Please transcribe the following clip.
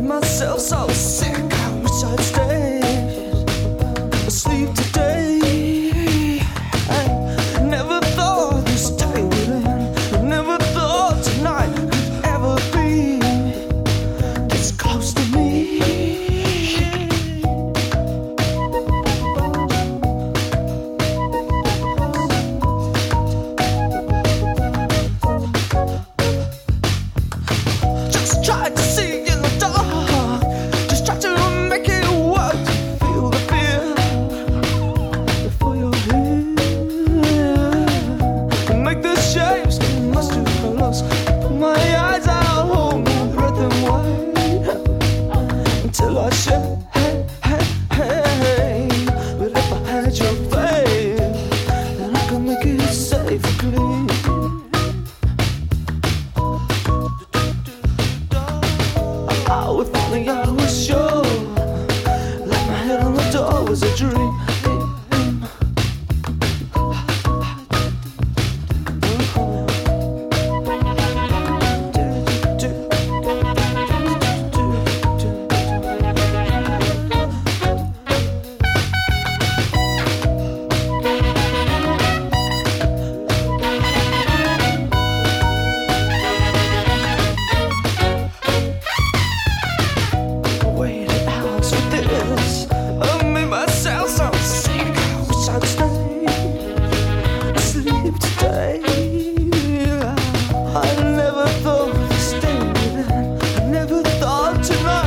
myself so sick. I wish I'd stay asleep today. I never thought this day would end. I never thought tonight could ever be this close to me. Just try to see in the dark. Just try to make it work. Feel the fear before you're here. Make the shapes come much too close. Put my eyes out, hold my breath and wait until I shake. But if I had your faith, then I could make it safe and clean. Oh, if only I was sure, like my head on the door was a dream. Waited hours for this. I made myself so sick. I wish I'd stay asleep today. I never thought of staying with that. I never thought tonight